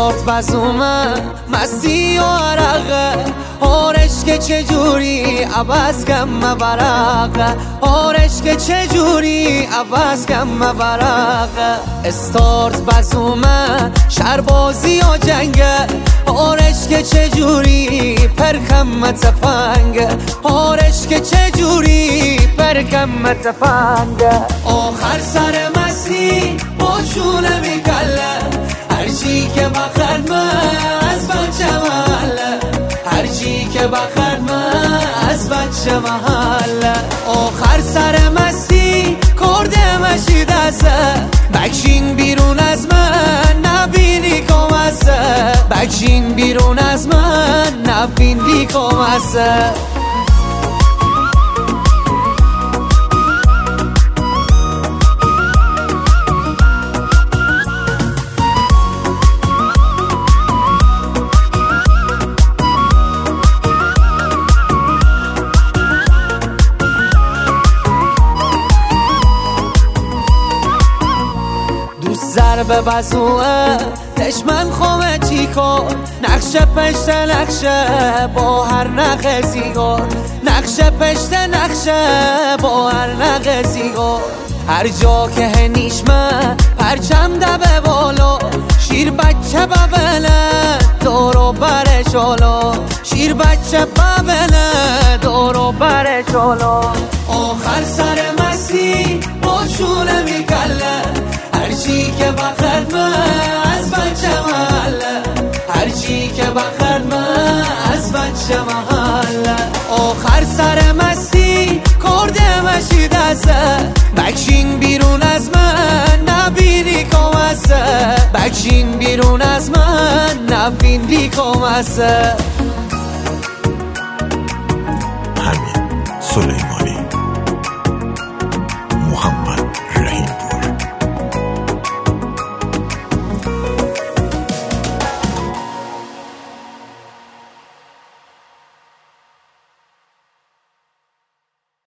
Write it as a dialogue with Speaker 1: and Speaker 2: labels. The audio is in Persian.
Speaker 1: استارت بزومه مستی و عرقه آرش که چجوری عوض کم مبرقه آرش که چجوری عوض کم مبرقه استارت بزومه شربازی و جنگه آرش که چجوری پرکم تفنگه آرش که چجوری پرکم تفنگه آخر سر مستی با چونه میکله هرچی که بخرد من از بچه محله هرچی که بخرد من از بچه محله آخر سر مستی کرده مشی دسته بکشین بیرون از من نبینی کمسته بکشین بیرون از من نبینی کمسته ضربه بزوه دشمن خومه چی کن نقشه پشت نقشه با هر نقه سیگار نقشه پشت نقشه با هر نقه سیگار هر جا که هنیشمه پرچم دبه بالا شیر بچه ببنه دورو بره شالا شیر بچه ببنه دورو بره شالا آخر سر مستی با چونه میکله هرچی که بخرد من از بچه محله هرچی که بخرد من از بچه محله آخر سر مستی کرده مشی دسته بکشین بیرون از من نبینی کمسته بکشین بیرون از من نبینی کمسته
Speaker 2: همین سلیمان